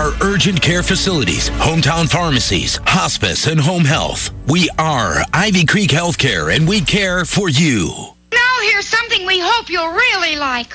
are urgent care facilities, hometown pharmacies, hospice, and home health. We are Ivy Creek Healthcare, and we care for you. Now here's something we hope you'll really like.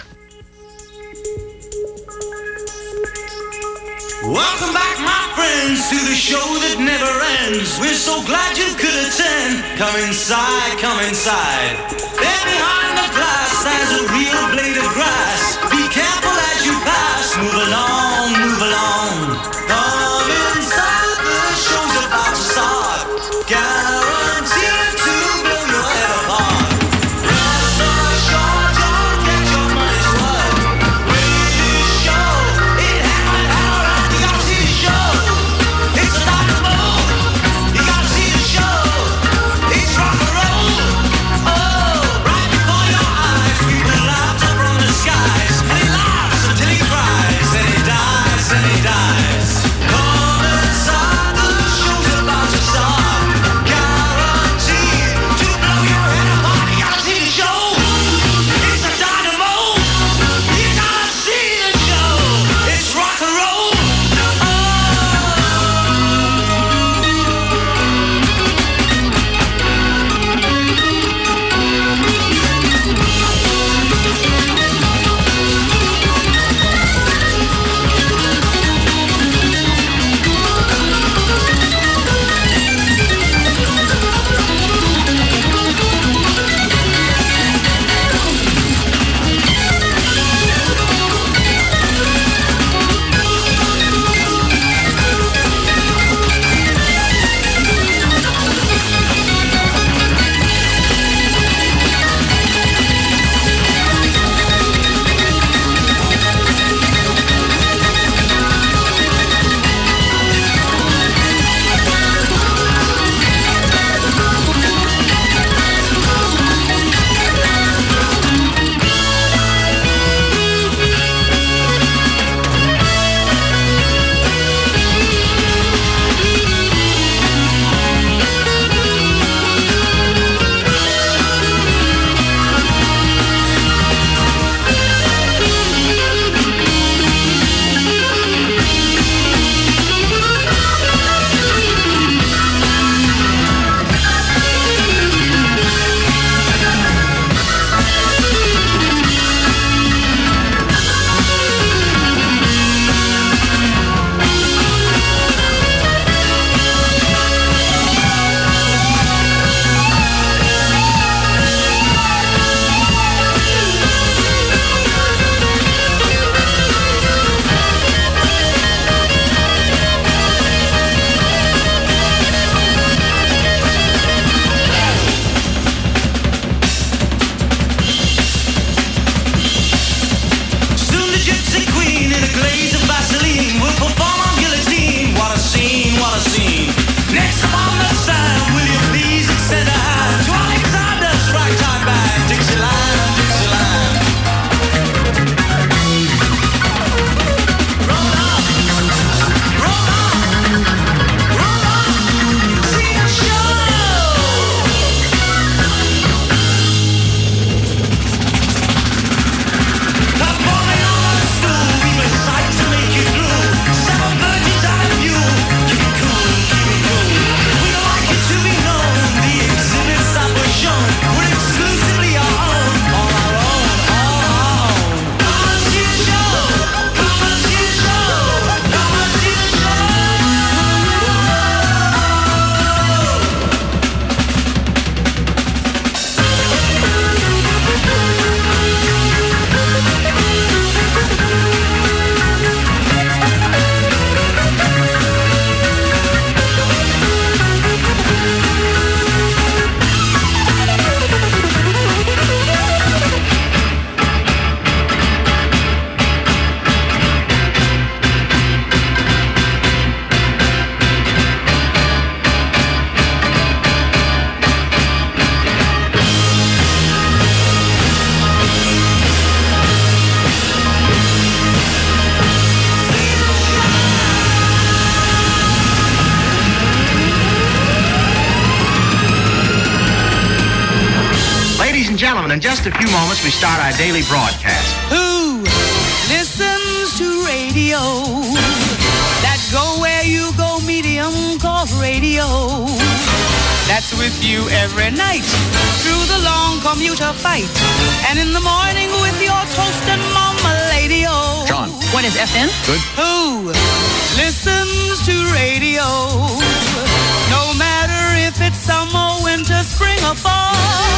Welcome back, my friends, to the show that never ends. We're so glad you could attend. Come inside, come inside. There behind the glass stands a real blade of grass. Be careful as you pass. Move along, move along. Come inside, the show's about to start. Guaranteed to blow your head apart. Rest assured, you'll get your money's worth. With this show, it happened all right. You gotta see the show. It's a dynamo. You gotta see the show. It's rock and roll. Oh, right before your eyes, people laughter from the skies, and he laughs until he cries, and he dies, and he dies. Come inside, the show's about to start. Guaranteed to blow your head apart. You gotta see the show. It's a dynamo. You gotta see the show. It's rock and roll. Soon the gypsy queen in a glaze of Vaseline will perform on guillotine. What a scene, what a scene. Next up on the stand, will you please extend a hand to Alexander's ragtime band, Dixieland, Dixieland. Roll on, roll on, roll on, see the show. Performing on a stool, we recite to make you through. 7 virgins out of you. Keep it cool, keep it cool. We'd like it to be known, the exhibits that were shown were exclusively our own, on our own, on our own. Come and see the show, come and see the show, come and see the show. Ladies and gentlemen, in just a few moments we start our daily broadcast. Who listens to radio? radio. That's with you every night through the long commuter fight, and in the morning with your toast and mama-lady-o. John. What is FM? Good. Who listens to radio? No matter if it's summer, winter, spring, or fall.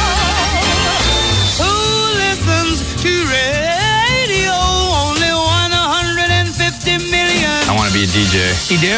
Who listens to radio? Only 150 million. I want to be a DJ. You do?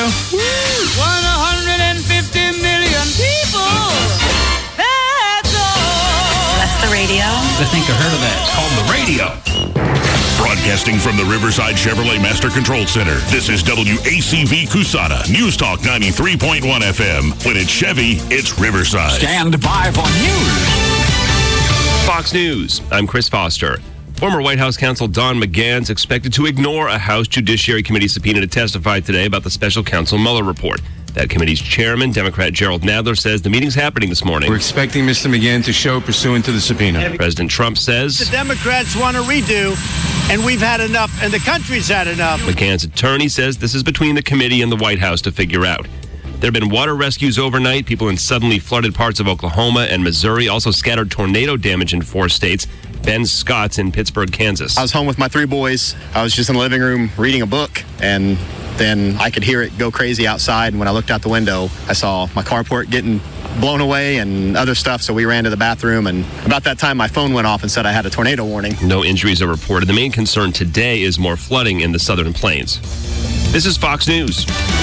150 million people. That's all. That's the radio. I think I heard of that. It's called the radio. Broadcasting from the Riverside Chevrolet Master Control Center, this is WACV Kusana, News Talk 93.1 FM. When it's Chevy, it's Riverside. Stand by for news. Fox News, I'm Chris Foster. Former White House counsel Don McGahn is expected to ignore a House Judiciary Committee subpoena to testify today about the special counsel Mueller report. That committee's chairman, Democrat Gerald Nadler, says the meeting's happening this morning. We're expecting Mr. McGahn to show pursuant to the subpoena. President Trump says the Democrats want to redo, and we've had enough, and the country's had enough. McGahn's attorney says this is between the committee and the White House to figure out. There have been water rescues overnight. People in suddenly flooded parts of Oklahoma and Missouri. Also scattered tornado damage in 4 states. Ben Scott's in Pittsburgh, Kansas. I was home with my 3 boys. I was just in the living room reading a book, and then I could hear it go crazy outside. And when I looked out the window, I saw my carport getting blown away and other stuff. So we ran to the bathroom, and about that time, my phone went off and said I had a tornado warning. No injuries are reported. The main concern today is more flooding in the southern plains. This is Fox News.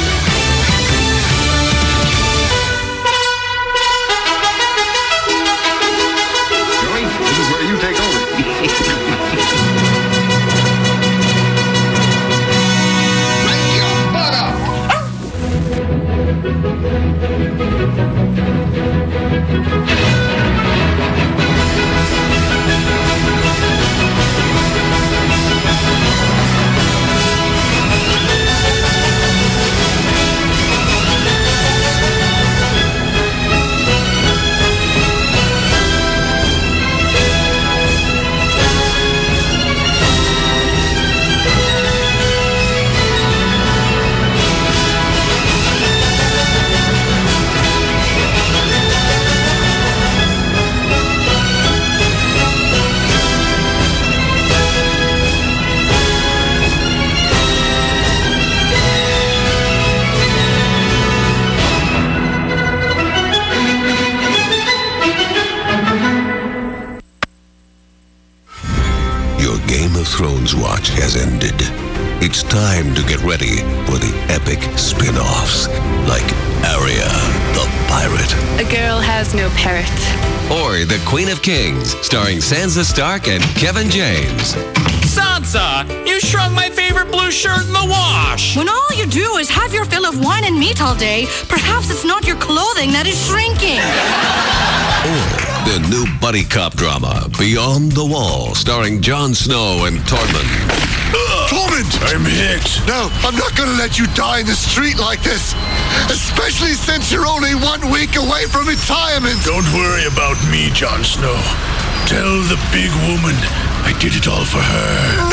Thrones watch has ended. It's time to get ready for the epic spin-offs like Arya, the Pirate. A girl has no parrot. Or The Queen of Kings, starring Sansa Stark and Kevin James. Sansa, you shrunk my favorite blue shirt in the wash. When all you do is have your fill of wine and meat all day, perhaps it's not your clothing that is shrinking. Or the new buddy cop drama, Beyond the Wall, starring Jon Snow and Tormund. Tormund! I'm hit. No, I'm not gonna let you die in the street like this. Especially since you're only 1 week away from retirement. Don't worry about me, Jon Snow. Tell the big woman I did it all for her.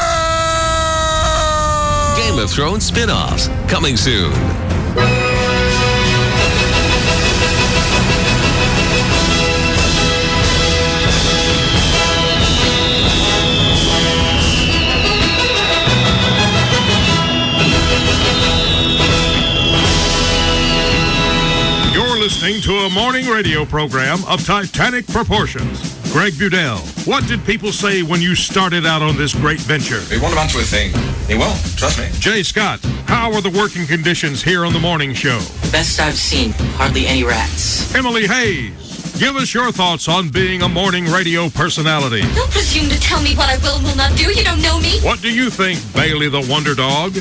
No! Game of Thrones spin-offs, coming soon. Listening to a morning radio program of titanic proportions. Greg Budell, what did people say when you started out on this great venture? He won't amount to a thing. He won't, trust me. Jay Scott, how are the working conditions here on the morning show? Best I've seen. Hardly any rats. Emily Hayes, give us your thoughts on being a morning radio personality. Don't presume to tell me what I will and will not do. You don't know me. What do you think, Bailey the Wonder Dog?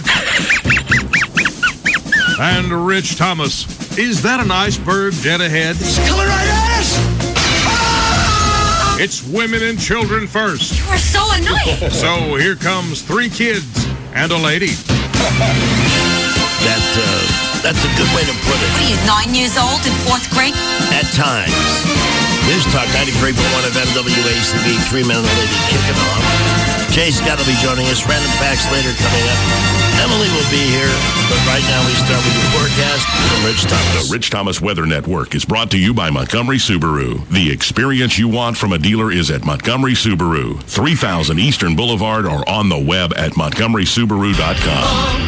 And Rich Thomas, is that an iceberg dead ahead? He's coming right at us! Ah! It's women and children first. You are so annoying. So here comes 3 kids and a lady. That's a good way to put it. What are you, 9 years old in 4th grade? At times. News Talk 93.1 FM WACB, 3 Men and a Lady kicking off. Jay Scott will be joining us. Random facts later coming up. Emily will be here, but right now we start with the forecast from Rich Thomas. The Rich Thomas Weather Network is brought to you by Montgomery Subaru. The experience you want from a dealer is at Montgomery Subaru, 3000 Eastern Boulevard, or on the web at montgomerysubaru.com.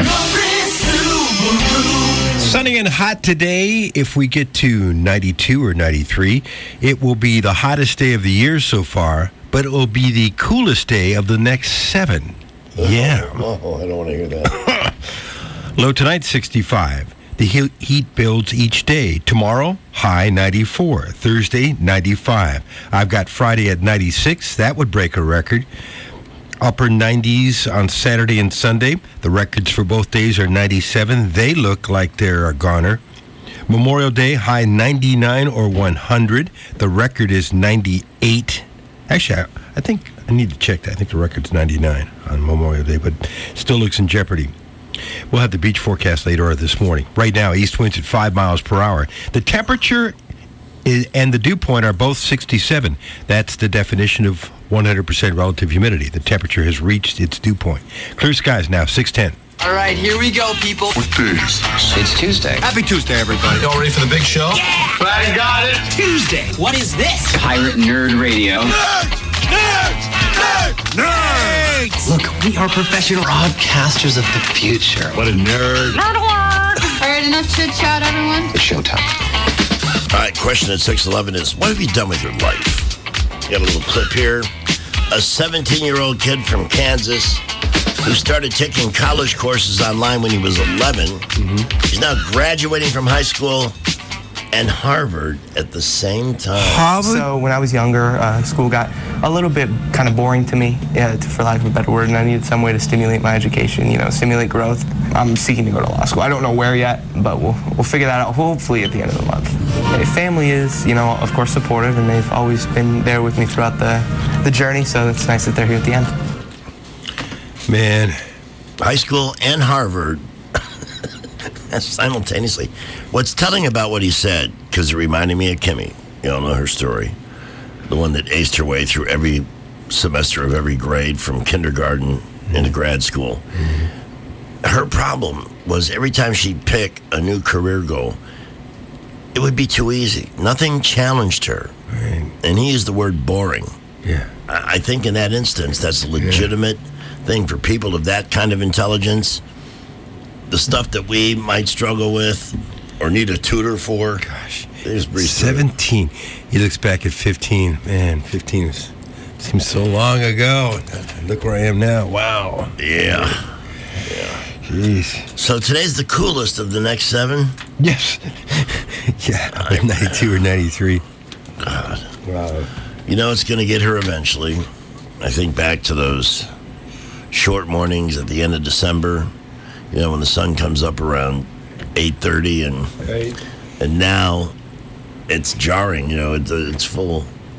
Sunny and hot today. If we get to 92 or 93, it will be the hottest day of the year so far, but it will be the coolest day of the next 7. Yeah. Oh, I don't want to hear that. Low tonight, 65. The heat builds each day. Tomorrow, high 94. Thursday, 95. I've got Friday at 96. That would break a record. Upper 90s on Saturday and Sunday. The records for both days are 97. They look like they're a goner. Memorial Day, high 99 or 100. The record is 98. Actually, I think I need to check that. I think the record's 99 on Memorial Day, but still looks in jeopardy. We'll have the beach forecast later this morning. Right now, east winds at 5 miles per hour. The temperature and the dew point are both 67. That's the definition of 100% relative humidity. The temperature has reached its dew point. Clear skies now, 610. All right, here we go, people. What day is this? It's Tuesday. Happy Tuesday, everybody. Y'all ready for the big show? Yeah! I got it. Tuesday. What is this? Pirate Nerd Radio. Nerds! Look, we are professional broadcasters of the future. What a nerd. Nerd alert! All right, enough chit-chat, everyone. It's showtime. All right, question at 611 is, what have you done with your life? You got a little clip here. A 17-year-old kid from Kansas who started taking college courses online when he was 11. He's now graduating from high school and Harvard at the same time. Harvard? So when I was younger, school got a little bit kind of boring to me, for lack of a better word, and I needed some way to stimulate my education, stimulate growth. I'm seeking to go to law school. I don't know where yet, but we'll figure that out hopefully at the end of the month. My family is, of course, supportive, and they've always been there with me throughout the journey, so it's nice that they're here at the end. Man. High school and Harvard simultaneously. What's telling about what he said, because it reminded me of Kimmy. You all know her story. The one that aced her way through every semester of every grade from kindergarten into grad school. Her problem was every time she'd pick a new career goal, it would be too easy. Nothing challenged her. Right. And he used the word boring. Yeah. I think in that instance, that's a legitimate thing for people of that kind of intelligence. The stuff that we might struggle with or need a tutor for. Gosh. 17. He looks back at 15. Man, 15 seems so long ago. Look where I am now. Wow. Yeah. Jeez. So today's the coolest of the next 7? Yes. Yeah, 92 or 93. God. Wow. It's going to get her eventually. I think back to those short mornings at the end of December, when the sun comes up around 8:30, and now it's jarring, it's full.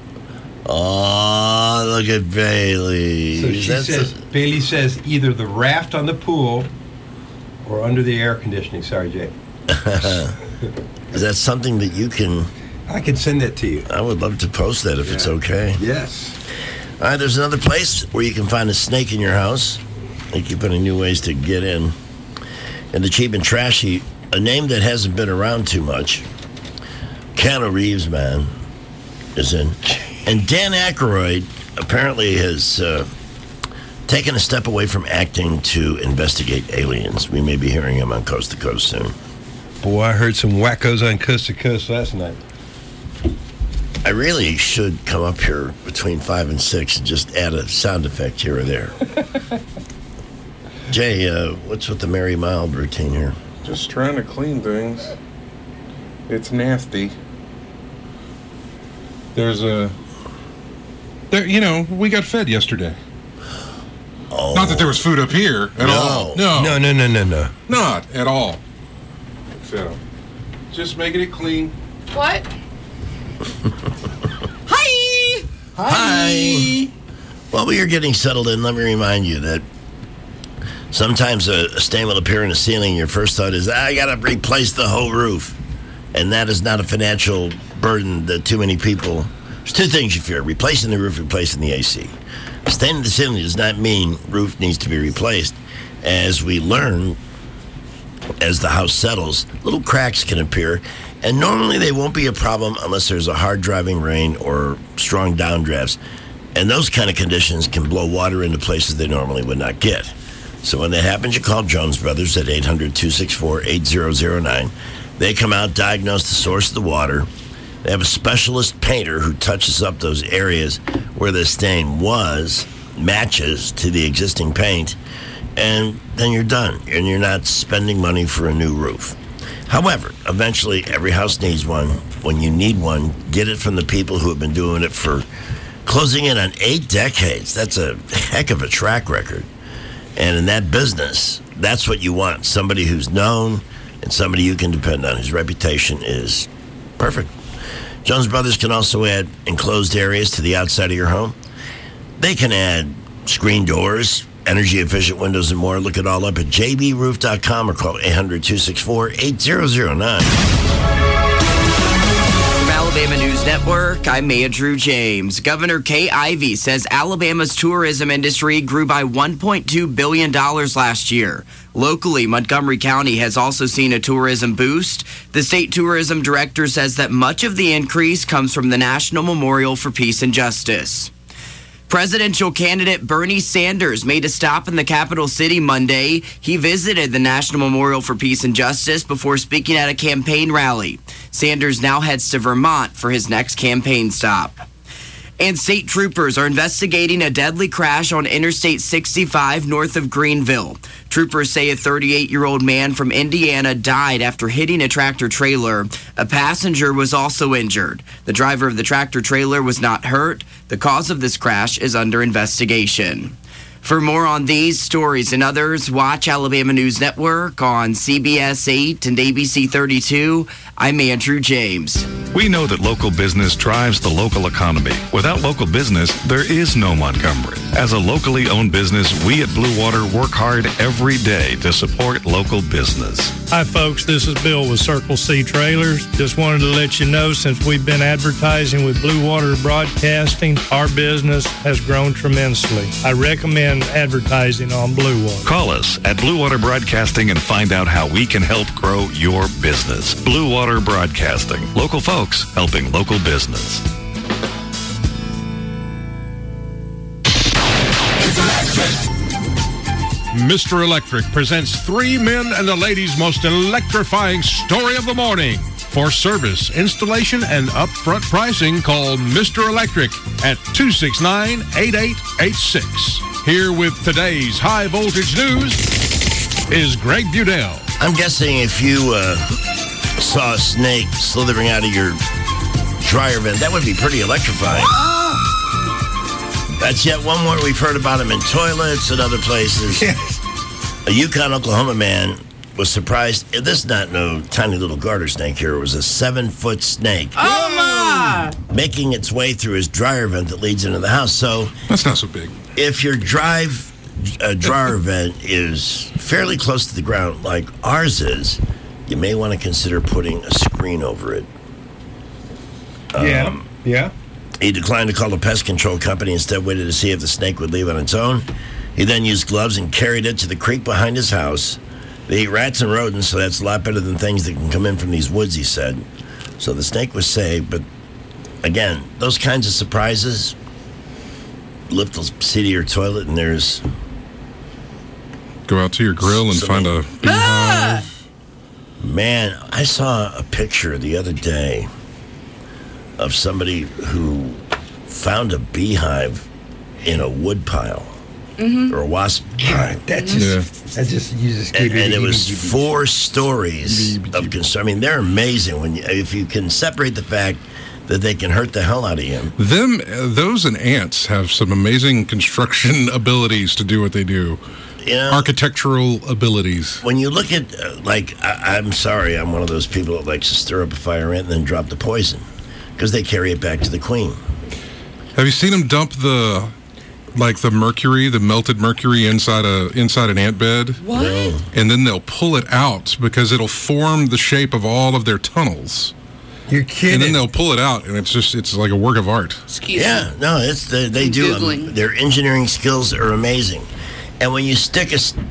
Oh, look at Bailey. So Bailey says either the raft on the pool or under the air conditioning. Sorry, Jay. Is that something that you can... I can send that to you. I would love to post that if it's okay. Yes. All right, there's another place where you can find a snake in your house. They keep finding new ways to get in. And the Cheap and Trashy, a name that hasn't been around too much. Keanu Reeves, man, is in. And Dan Aykroyd apparently has taken a step away from acting to investigate aliens. We may be hearing him on Coast to Coast soon. Boy, I heard some wackos on Coast to Coast last night. I really should come up here between 5 and 6 and just add a sound effect here or there. Jay, what's with the Mary Mild routine here? Just trying to clean things. It's nasty. We got fed yesterday. Oh. Not that there was food up here at all. No. Not at all. So, just making it clean. What? Hi. While we are getting settled in, let me remind you that sometimes a stain will appear in the ceiling. Your first thought is, I got to replace the whole roof. And that is not a financial burden that too many people There's two things you fear: replacing the roof, replacing the AC. Staying in the ceiling does not mean roof needs to be replaced. As we learn, as the house settles, little cracks can appear, and normally they won't be a problem unless there's a hard driving rain or strong downdrafts. And those kind of conditions can blow water into places they normally would not get. So when that happens, you call Jones Brothers at 800-264-8009. They come out, diagnose the source of the water. They have a specialist painter who touches up those areas where the stain was, matches to the existing paint, and then you're done, and you're not spending money for a new roof. However, eventually every house needs one. When you need one, get it from the people who have been doing it for closing in on 8 decades. That's a heck of a track record. And in that business, that's what you want. Somebody who's known and somebody you can depend on, whose reputation is perfect. Jones Brothers can also add enclosed areas to the outside of your home. They can add screen doors, energy-efficient windows, and more. Look it all up at jbroof.com or call 800-264-8009. From Alabama News Network, I'm Andrew James. Governor Kay Ivey says Alabama's tourism industry grew by $1.2 billion last year. Locally, Montgomery County has also seen a tourism boost. The state tourism director says that much of the increase comes from the National Memorial for Peace and Justice. Presidential candidate Bernie Sanders made a stop in the capital city Monday. He visited the National Memorial for Peace and Justice before speaking at a campaign rally. Sanders now heads to Vermont for his next campaign stop. And state troopers are investigating a deadly crash on Interstate 65 north of Greenville. Troopers say a 38-year-old man from Indiana died after hitting a tractor trailer. A passenger was also injured. The driver of the tractor trailer was not hurt. The cause of this crash is under investigation. For more on these stories and others, watch Alabama News Network on CBS 8 and ABC 32. I'm Andrew James. We know that local business drives the local economy. Without local business, there is no Montgomery. As a locally owned business, we at Blue Water work hard every day to support local business. Hi, folks. This is Bill with Circle C Trailers. Just wanted to let you know, since we've been advertising with Blue Water Broadcasting, our business has grown tremendously. I recommend advertising on Blue Water. Call us at Blue Water Broadcasting and find out how we can help grow your business. Blue Water Broadcasting. Local folks helping local business. Mr. Electric presents 3 men and a lady's most electrifying story of the morning. For service, installation, and upfront pricing, call Mr. Electric at 269-8886. Here with today's high voltage news is Greg Budell. I'm guessing if you saw a snake slithering out of your dryer vent, that would be pretty electrifying. That's yet one more. We've heard about them in toilets and other places. A Yukon, Oklahoma man was surprised. This is not no tiny little garter snake here. It was a 7-foot snake. Oh, my! Making its way through his dryer vent that leads into the house. So that's not so big. If your dryer vent is fairly close to the ground, like ours is, you may want to consider putting a screen over it. Yeah. He declined to call the pest control company. Instead, waited to see if the snake would leave on its own. He then used gloves and carried it to the creek behind his house. They eat rats and rodents, so that's a lot better than things that can come in from these woods, he said. So the snake was saved, but again, those kinds of surprises, lift the seat of your toilet and there's... Go out to your grill and find a beehive. Man, I saw a picture the other day of somebody who found a beehive in a wood pile. Or a wasp hive. You just keep and it was 4 stories of concern. I mean, they're amazing if you can separate the fact that they can hurt the hell out of you. Those and ants have some amazing construction abilities to do what they do. Architectural abilities. When you look at, I'm sorry, I'm one of those people that likes to stir up a fire ant and then drop the poison because they carry it back to the queen. Have you seen them dump the mercury, the melted mercury inside an ant bed? What? And then they'll pull it out because it'll form the shape of all of their tunnels. You're kidding. And then they'll pull it out, and it's like a work of art. They do. Their engineering skills are amazing. And when you stick a stick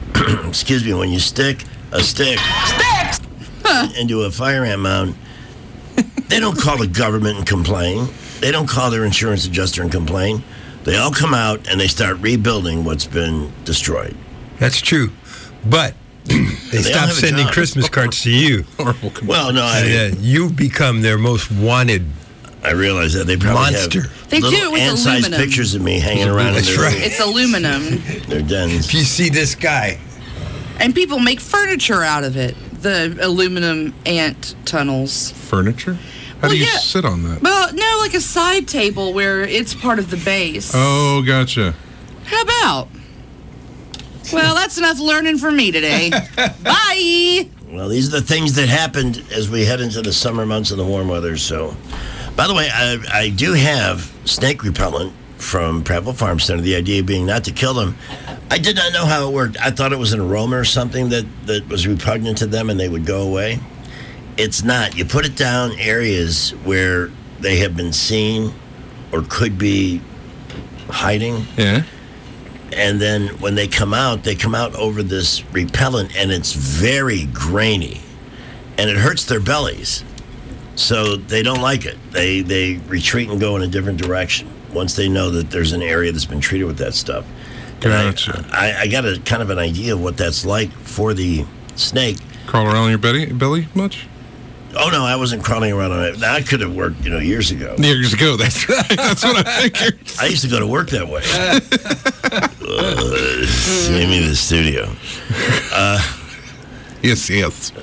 into a fire ant mound, they don't call the government and complain. They don't call their insurance adjuster and complain. They all come out and they start rebuilding what's been destroyed. That's true. But they stopped sending Christmas cards to you. Well, no, you become their most wanted. I realize that they probably monster. They do little it with ant-sized aluminum. pictures of me hanging around. That's right. It's aluminum. Their dens. If you see this guy, And people make furniture out of it. The aluminum ant tunnels. Furniture? How do you sit on that? Well, no, like a side table where it's part of the base. Oh, gotcha. How about? Well, that's enough learning for me today. Bye. Well, these are the things that happened as we head into the summer months and the warm weather. So, by the way, I do have snake repellent from Prattville Farm Center. The idea being not to kill them. I did not know how it worked. I thought it was an aroma or something that was repugnant to them and they would go away. It's not. You put it down areas where they have been seen or could be hiding. Yeah. And then when they come out over this repellent, and it's very grainy, and it hurts their bellies. So they don't like it. They retreat and go in a different direction once they know that there's an area that's been treated with that stuff. Gotcha. I got a kind of an idea of what that's like for the snake. Crawl around your belly much? Oh, no, I wasn't crawling around on it. That could have worked, years ago. Years ago, that's right. That's what I figured. I used to go to work that way. See me in the studio. Yes.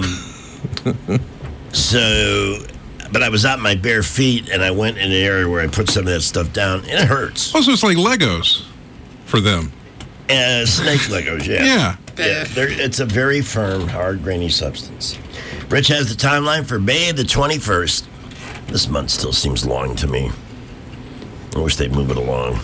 But I was out in my bare feet, and I went in an area where I put some of that stuff down, and it hurts. Oh, so it's like Legos for them. Snake Legos, yeah. Yeah. It's a very firm, hard, grainy substance. Rich has the timeline for May the 21st. This month still seems long to me. I wish they'd move it along.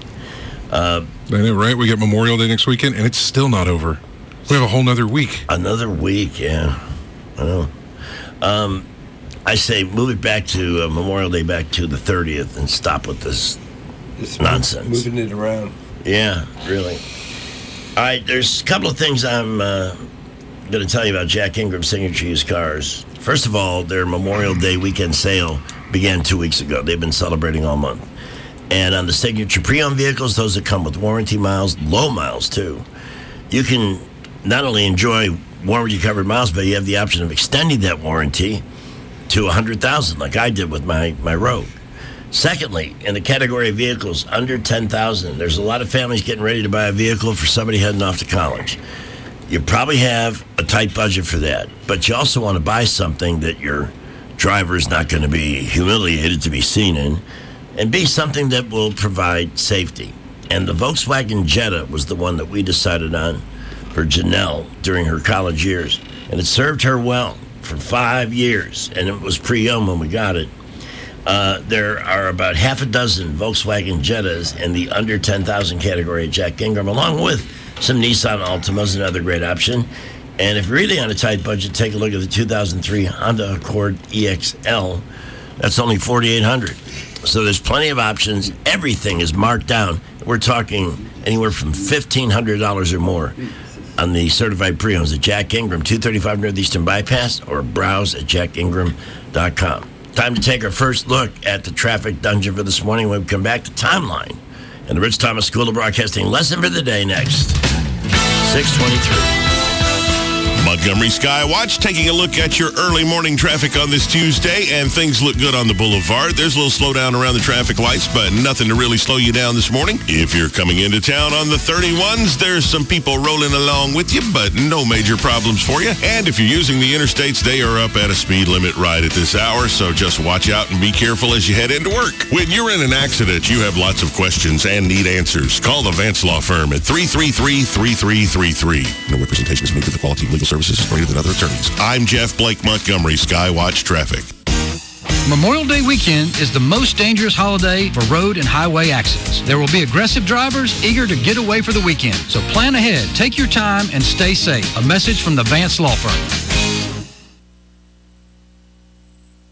I know, right? We get Memorial Day next weekend, and it's still not over. We have a whole nother week. Another week, yeah. I know. I say move it back to Memorial Day back to the 30th and stop with this nonsense. Moving it around. Yeah, really. All right, there's a couple of things I'm going to tell you about Jack Ingram Signature Used Cars. First of all, their Memorial Day weekend sale began 2 weeks ago. They've been celebrating all month. And on the Signature pre-owned vehicles, those that come with warranty miles, low miles too, you can not only enjoy warranty-covered miles, but you have the option of extending that warranty to 100,000, like I did with my Rogue. Secondly, in the category of vehicles under 10,000, there's a lot of families getting ready to buy a vehicle for somebody heading off to college. You probably have a tight budget for that, but you also want to buy something that your driver is not going to be humiliated to be seen in, and be something that will provide safety. And the Volkswagen Jetta was the one that we decided on for Janelle during her college years, and it served her well for 5 years, and it was pre-owned when we got it. There are about half a dozen Volkswagen Jettas in the under 10,000 category at Jack Ingram, along with some Nissan Altimas, another great option. And if you're really on a tight budget, take a look at the 2003 Honda Accord EXL. That's only $4,800. So there's plenty of options. Everything is marked down. We're talking anywhere from $1,500 or more on the certified pre-owns at Jack Ingram, 235 Northeastern Bypass, or browse at jackingram.com. Time to take our first look at the traffic dungeon for this morning when we come back to Timeline and the Rich Thomas School of Broadcasting lesson for the day next. 6:23. Montgomery Skywatch taking a look at your early morning traffic on this Tuesday, and things look good on the boulevard. There's a little slowdown around the traffic lights, but nothing to really slow you down this morning. If you're coming into town on the 31s, there's some people rolling along with you, but no major problems for you. And if you're using the interstates, they are up at a speed limit right at this hour, so just watch out and be careful as you head into work. When you're in an accident, you have lots of questions and need answers. Call the Vance Law Firm at 333-3333. No representation is made for the quality of legal services is greater than other attorneys. I'm Jeff Blake, Montgomery Skywatch Traffic. Memorial Day weekend is the most dangerous holiday for road and highway accidents. There will be aggressive drivers eager to get away for the weekend. So plan ahead, take your time, and stay safe. A message from the Vance Law Firm.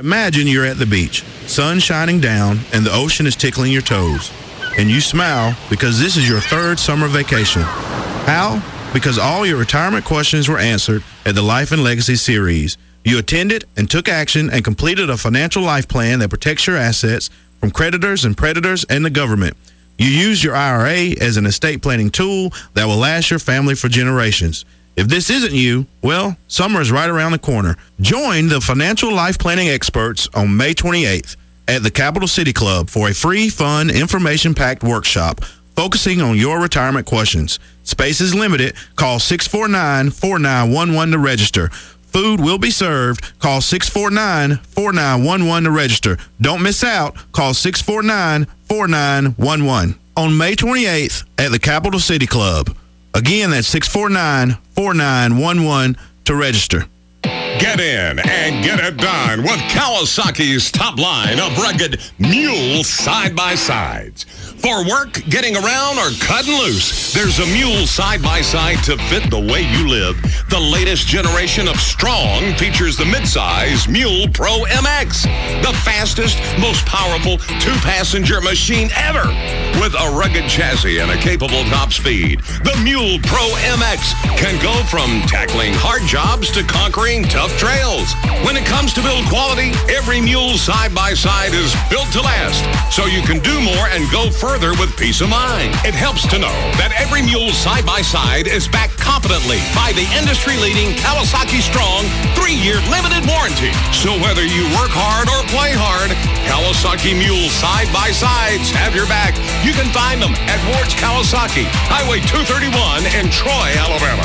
Imagine you're at the beach, sun shining down, and the ocean is tickling your toes. And you smile because this is your third summer vacation. How? Because all your retirement questions were answered at the Life and Legacy series. You attended and took action and completed a financial life plan that protects your assets from creditors and predators and the government. You used your IRA as an estate planning tool that will last your family for generations. If this isn't you, well, summer is right around the corner. Join the financial life planning experts on May 28th at the Capital City Club for a free, fun, information-packed workshop focusing on your retirement questions. Space is limited. Call 649-4911 to register. Food will be served. Call 649-4911 to register. Don't miss out. Call 649-4911 on May 28th at the Capital City Club. Again, that's 649-4911 to register. Get in and get it done with Kawasaki's top line of rugged mule side-by-sides. For work, getting around, or cutting loose, there's a mule side-by-side to fit the way you live. The latest generation of Strong features the midsize Mule Pro MX, the fastest, most powerful two-passenger machine ever. With a rugged chassis and a capable top speed, the Mule Pro MX can go from tackling hard jobs to conquering tough trails. When it comes to build quality, every mule side-by-side is built to last, so you can do more and go further with peace of mind. It helps to know that every mule side-by-side is backed confidently by the industry-leading Kawasaki Strong 3-year limited warranty. So whether you work hard or play hard, Kawasaki Mule side-by-sides have your back. You can find them at Ward's Kawasaki, Highway 231 in Troy, Alabama.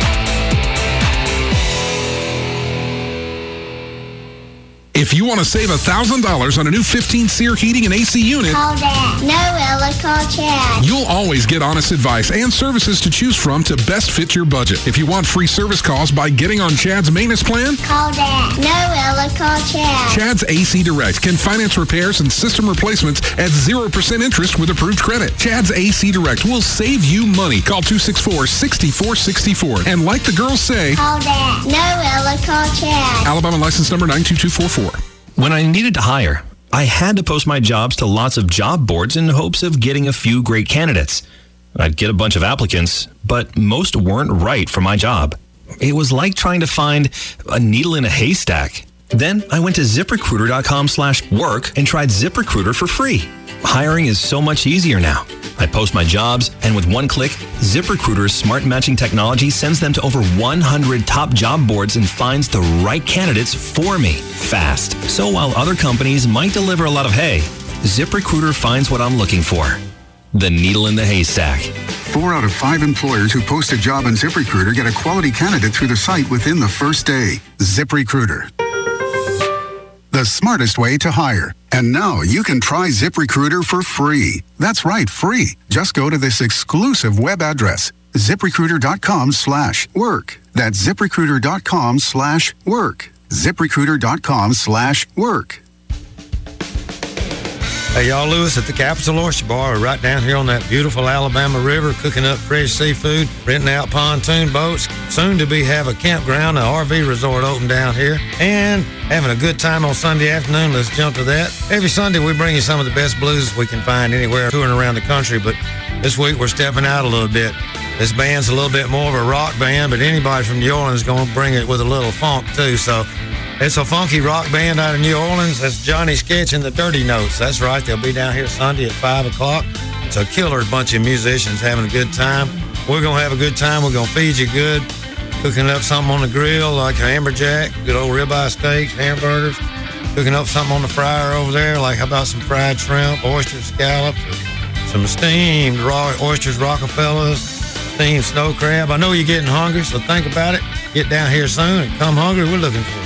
If you want to save $1,000 on a new 15-SEER heating and AC unit, Call Dad. No, Ella, call Chad. you'll always get honest advice and services to choose from to best fit your budget. If you want free service calls by getting on Chad's maintenance plan, Call Dad. No, Ella, call Chad. Chad's AC Direct can finance repairs and system replacements at 0% interest with approved credit. Chad's AC Direct will save you money. Call 264-6464. And like the girls say, Call Dad. No, Ella, call Chad. Alabama license number 92244. When I needed to hire, I had to post my jobs to lots of job boards in hopes of getting a few great candidates. I'd get a bunch of applicants, but most weren't right for my job. It was like trying to find a needle in a haystack. Then I went to ZipRecruiter.com/work and tried ZipRecruiter for free. Hiring is so much easier now. I post my jobs, and with one click, ZipRecruiter's smart matching technology sends them to over 100 top job boards and finds the right candidates for me fast. So while other companies might deliver a lot of hay, ZipRecruiter finds what I'm looking for. The needle in the haystack. 4 out of 5 employers who post a job on ZipRecruiter get a quality candidate through the site within the first day. ZipRecruiter. The smartest way to hire. And now you can try ZipRecruiter for free. That's right, free. Just go to this exclusive web address, ZipRecruiter.com/work. That's ZipRecruiter.com/work. ZipRecruiter.com/work. Hey, y'all, Lewis at the Capital Oyster Bar. We're right down here on that beautiful Alabama River, cooking up fresh seafood, renting out pontoon boats. Soon to be have a campground, an RV resort open down here, and having a good time on Sunday afternoon. Let's jump to that. Every Sunday, we bring you some of the best blues we can find anywhere touring around the country, but this week we're stepping out a little bit. This band's a little bit more of a rock band, but anybody from New Orleans is going to bring it with a little funk, too, so it's a funky rock band out of New Orleans. That's Johnny Sketch and the Dirty Notes. That's right. They'll be down here Sunday at 5 o'clock. It's a killer bunch of musicians having a good time. We're going to have a good time. We're going to feed you good. Cooking up something on the grill like a amberjack, good old ribeye steaks, hamburgers. Cooking up something on the fryer over there, like how about some fried shrimp, oyster scallops, or some steamed raw oysters, Rockefellers, steamed snow crab. I know you're getting hungry, so think about it. Get down here soon and come hungry. We're looking for you.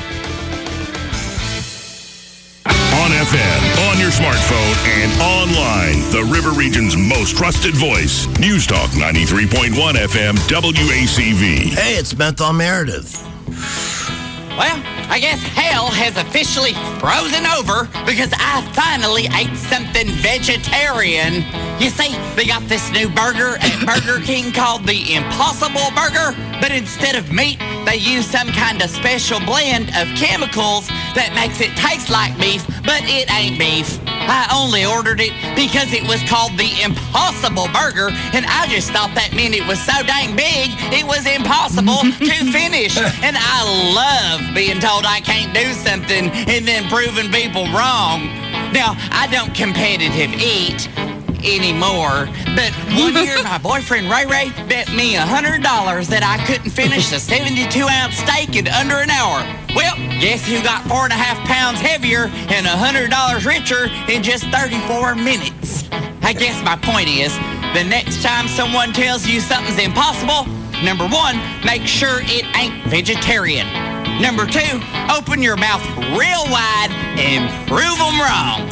On FM, on your smartphone, and online. The River Region's most trusted voice. News Talk 93.1 FM WACV. Hey, it's Menthol Meredith. Well, I guess hell has officially frozen over because I finally ate something vegetarian. You see, they got this new burger at Burger King called the Impossible Burger, but instead of meat, they use some kind of special blend of chemicals that makes it taste like beef, but it ain't beef. I only ordered it because it was called the Impossible Burger, and I just thought that meant it was so dang big, it was impossible to finish. And I love being told I can't do something and then proving people wrong. Now, I don't competitive eat anymore, but one year my boyfriend Ray Ray bet me $100 that I couldn't finish a 72-ounce steak in under an hour. Well, guess who got 4.5 pounds heavier and $100 richer in just 34 minutes? I guess my point is, the next time someone tells you something's impossible, number 1, make sure it ain't vegetarian. Number 2, open your mouth real wide and prove them wrong.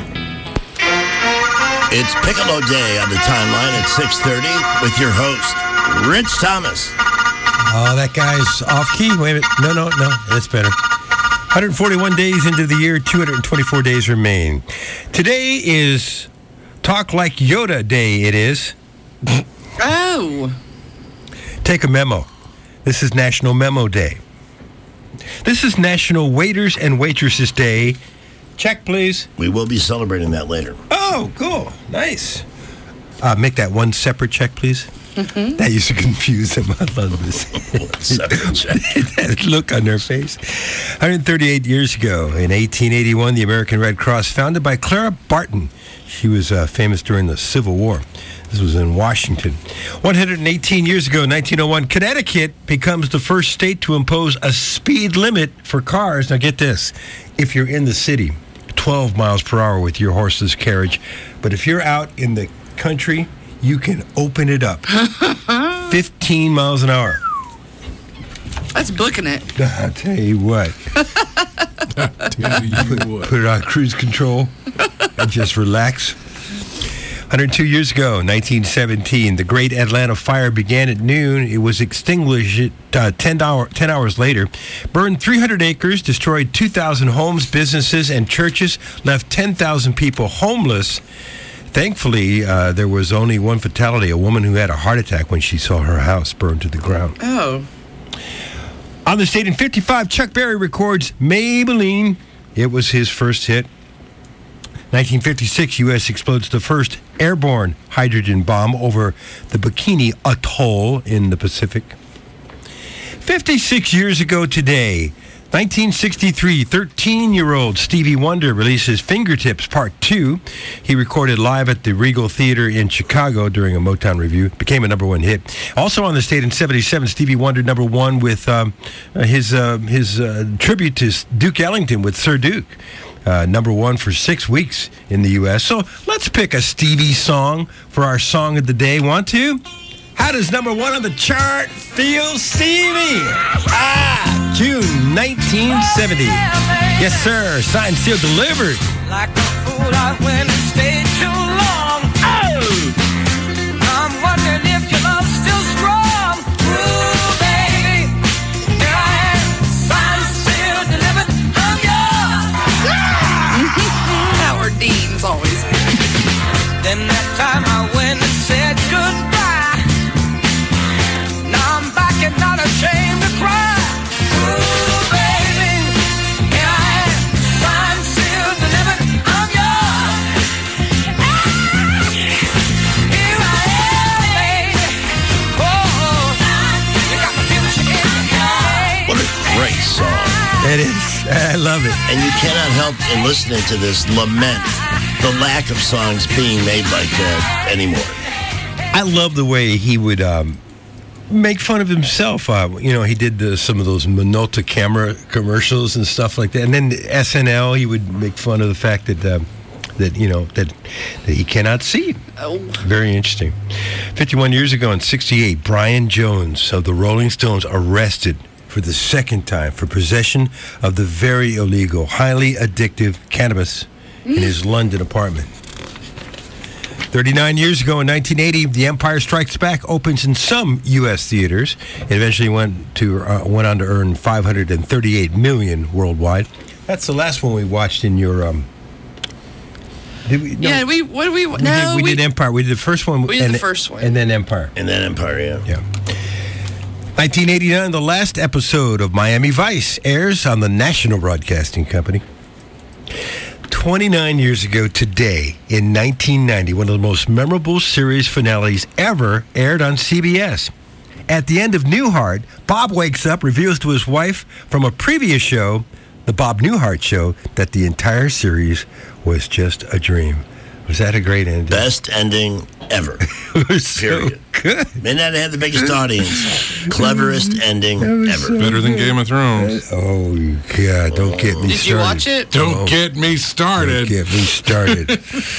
It's Piccolo Day on the timeline at 6:30 with your host, Rich Thomas. Oh, that guy's off key. Wait a minute. No. That's better. 141 days into the year, 224 days remain. Today is Talk Like Yoda Day, it is. Oh. Take a memo. This is National Memo Day. This is National Waiters and Waitresses Day. Check, please. We will be celebrating that later. Oh, cool. Nice. Make that one separate check, please. Mm-hmm. That used to confuse them. I love this. That look on their face. 138 years ago, in 1881, the American Red Cross, founded by Clara Barton. She was famous during the Civil War. This was in Washington. 118 years ago, 1901, Connecticut becomes the first state to impose a speed limit for cars. Now get this. If you're in the city, 12 miles per hour with your horseless carriage. But if you're out in the country, you can open it up. 15 miles an hour. That's booking it. I'll tell you what. Put it on cruise control and just relax. 102 years ago, 1917, the Great Atlanta Fire began at noon. It was extinguished 10 hours later. Burned 300 acres, destroyed 2,000 homes, businesses, and churches, left 10,000 people homeless. Thankfully, there was only one fatality, a woman who had a heart attack when she saw her house burned to the ground. Oh. On this date in 55, Chuck Berry records Maybelline. It was his first hit. 1956, U.S. explodes the first airborne hydrogen bomb over the Bikini Atoll in the Pacific. 56 years ago today, 1963, 13-year-old Stevie Wonder releases Fingertips Part 2. He recorded live at the Regal Theater in Chicago during a Motown review. Became a number one hit. Also on the state in 77, Stevie Wonder number one with his tribute to Duke Ellington with Sir Duke. Number one for 6 weeks in the U.S. So let's pick a Stevie song for our Song of the Day. Want to? How does number one on the chart feel, Stevie? June 1970. Yes, sir. Signed, sealed, delivered. Like a fool, I went and stayed too long. Oh! I'm wondering if your love's still strong. Ooh, baby. Here I am. Signed, sealed, delivered. I'm yours. Howard Dean's always. Then that time I went and said goodbye. Now I'm back and not ashamed to cry. Ooh, baby, here I am, signed, sealed, delivered, I'm yours. Here I am, baby. Oh, you got my future in your hand. What a great song. It is. I love it. And you cannot help in listening to this lament the lack of songs being made like that anymore. I love the way he would make fun of himself. He did some of those Minolta camera commercials and stuff like that. And then SNL, he would make fun of the fact that he cannot see. Oh. Very interesting. 51 years ago in 68, Brian Jones of the Rolling Stones arrested for the second time for possession of the very illegal, highly addictive cannabis in his London apartment. 39 years ago in 1980, The Empire Strikes Back opens in some U.S. theaters. It eventually went on to earn $538 million worldwide. That's the last one we watched in your. Did we? No. Yeah, we did Empire. We did the first one. We did the first one, and then Empire. And then Empire, yeah. 1989, the last episode of Miami Vice airs on the National Broadcasting Company. 29 years ago today, in 1990, one of the most memorable series finales ever aired on CBS. At the end of Newhart, Bob wakes up, reveals to his wife from a previous show, The Bob Newhart Show, that the entire series was just a dream. Was that a great ending? Best ending ever. It was Period. so good. May not have the biggest audience. Cleverest ending ever. so Better than Game of Thrones. Oh, God. Don't get me started. Did you watch it? Don't get me started. Don't get me started.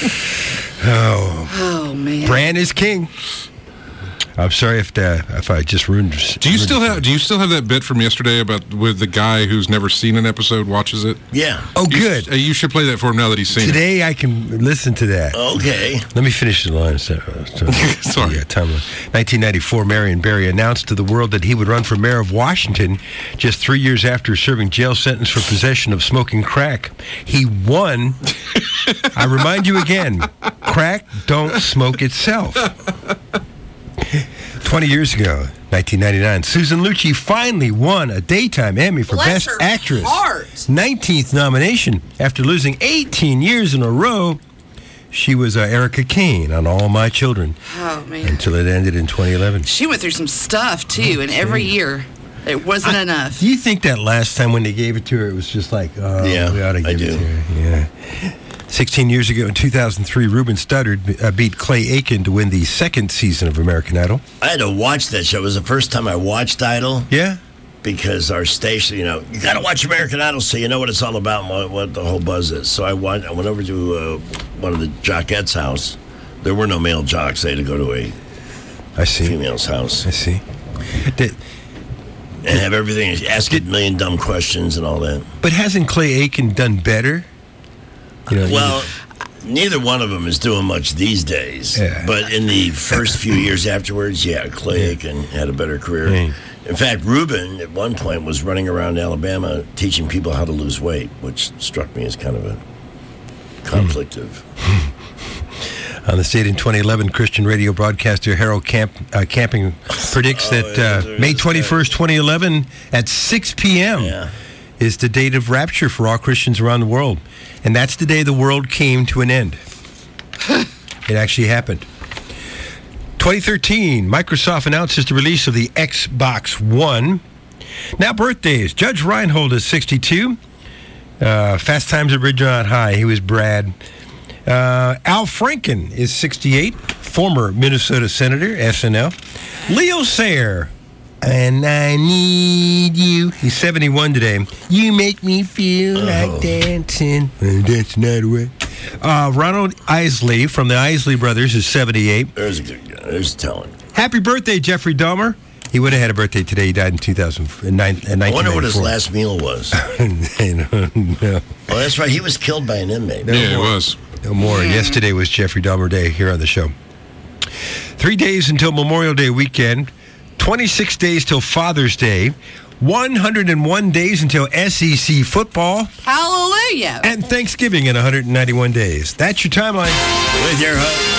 Oh, man. Bran is king. I'm sorry if I just ruined. Do you still have that bit from yesterday about with the guy who's never seen an episode watches it? Yeah. Oh, good. You should play that for him now that he's seen it. Today I can listen to that. Okay. Let me finish the line. Sorry. Yeah, timeline. 1994, Marion Barry announced to the world that he would run for mayor of Washington just 3 years after serving jail sentence for possession of smoking crack. He won. I remind you again, crack don't smoke itself. 20 years ago, 1999, Susan Lucci finally won a Daytime Emmy for Bless Best her Actress. heart. 19th nomination. After losing 18 years in a row, she was Erica Kane on All My Children. Oh, man. Until it ended in 2011. She went through some stuff, too, and every year it wasn't enough. Do you think that last time when they gave it to her, it was just like, oh, Yeah, we ought to give I it do. to her? Yeah. 16 years ago, in 2003, Ruben Studdard beat Clay Aiken to win the second season of American Idol. I had to watch that show. It was the first time I watched Idol. Yeah. Because our station, you got to watch American Idol so you know what it's all about and what the whole buzz is. So I went over to one of the jockettes' house. There were no male jocks. They had to go to a female's house. I see. And have everything, ask a million dumb questions and all that. But hasn't Clay Aiken done better? Well, neither one of them is doing much these days. Yeah. But in the first few years afterwards, Clay Aiken had a better career. Yeah. In fact, Ruben, at one point, was running around Alabama teaching people how to lose weight, which struck me as kind of a conflict of... On the state in 2011, Christian radio broadcaster Harold Camping predicts that May 21st, 2011, at 6 p.m. is the date of rapture for all Christians around the world. And that's the day the world came to an end. It actually happened. 2013, Microsoft announces the release of the Xbox One. Now, birthdays. Judge Reinhold is 62. Fast Times at Ridgemont High. He was Brad. Al Franken is 68. Former Minnesota Senator, SNL. Leo Sayer. And I need you. He's 71 today. You make me feel like dancing. That's not way. Ronald Isley from the Isley Brothers is 78. There's a good guy. There's talent. Happy birthday, Jeffrey Dahmer. He would have had a birthday today. He died in 1994. I wonder what his last meal was. No. Oh, that's right. He was killed by an inmate. It was. No more. Yesterday was Jeffrey Dahmer Day here on the show. 3 days until Memorial Day weekend. 26 days till Father's Day, 101 days until SEC football. Hallelujah. And Thanksgiving in 191 days. That's your timeline. With your